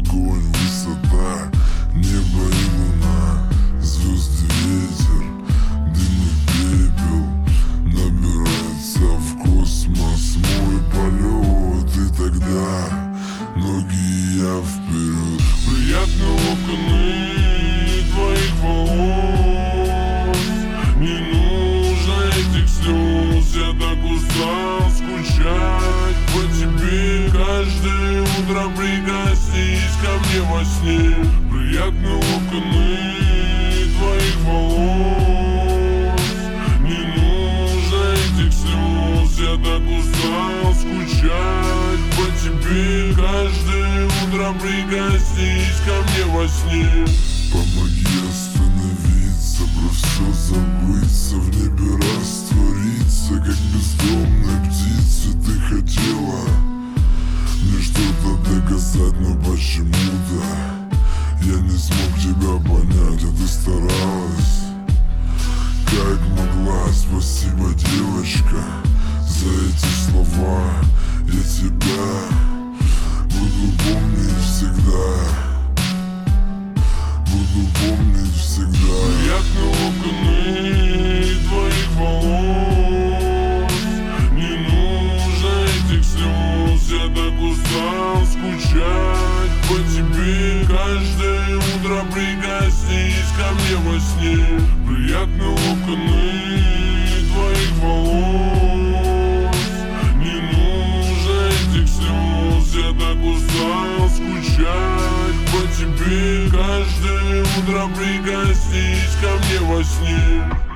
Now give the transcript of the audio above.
огонь, высота, небо и луна, звезды, ветер, дым и пепел. Набирается в космос мой полет, и тогда ноги и я вперед. Приятно локоны твоих волос, не нужно этих слез. Я так устал скучать по тебе. Каждое утро прикоснись ко мне во сне. Приятно локоны твоих волос, не нужно этих слез. Я так устал скучать по тебе. Каждое утро прикоснись ко мне во сне. Помоги остановиться, про все забыться, в небе раствориться, как бездомная птица. Ты хотела мне что-то доказать, но почему-то я не смог тебя понять, а ты старалась как могла. Спасибо, девочка, за эти слова. Я тебя буду помнить всегда. Буду помнить всегда. Приятно локоны твоих волос, не нужно этих слез. Я так устал скучать по тебе. Каждое утро прикоснись ко мне во сне. Приятно локоны твоих волос, не нужно этих слез. Я так устал скучать по тебе. Каждое утро прикоснись ко мне во сне.